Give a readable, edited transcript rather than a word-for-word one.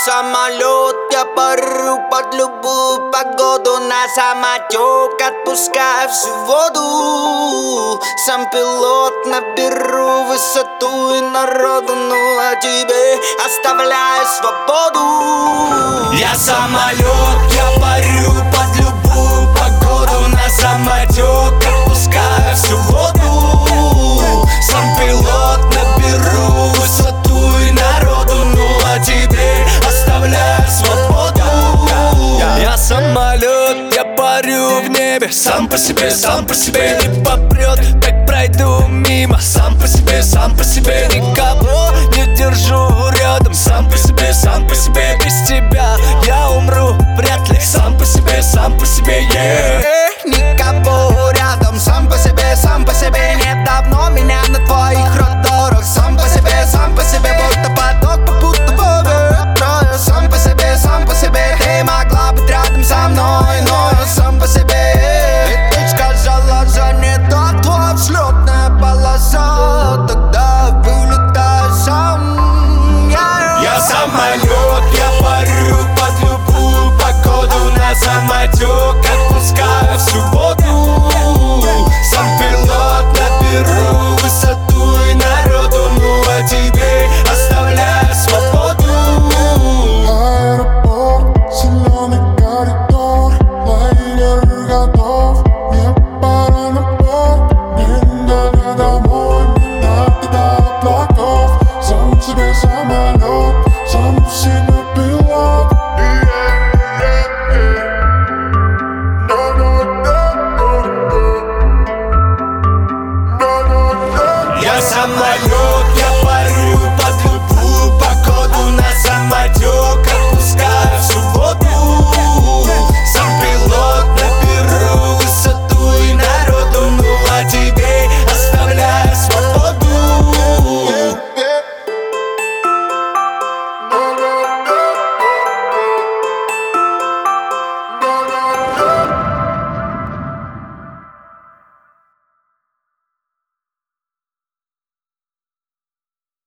самолет, я парю под любую погоду. На самотек отпускаю всю воду. Сам пилот, наберу высоту и народу. Ну а тебе оставляю свободу. Я самолет, я парю под любую погоду. На самотек отпускаю всю воду. Сам пилот, наберу высоту и народу. Ну а тебе оставляю свободу. Я самолет, я парю в небе. Сам по себе не попрет. Так пройду мимо. Сам по себе никого не держу рядом. Сам по себе без тебя я умру вряд ли. Сам по себе, yeah. Никого рядом. Сам по себе нет давно меня на твоих радарах. Сам по себе, будто поток попутного ветра. Сам по себе, ты могла быть рядом со мной, но я сам по себе. И ты сказала, что не та твоя взлетная полоса. Тогда вылетай сам. Я самолет, я парю под любую погоду. На самотек отпускаю всю воду. Сам пилот, наберу высоту и народу. Ну а тебе оставляю свободу. Аэропорт, зеленый коридор, лайнер готов, мне пора на борт. Не надо домой, не надо до облаков. Сам себе самолет, сам себе пилот. Я самолет.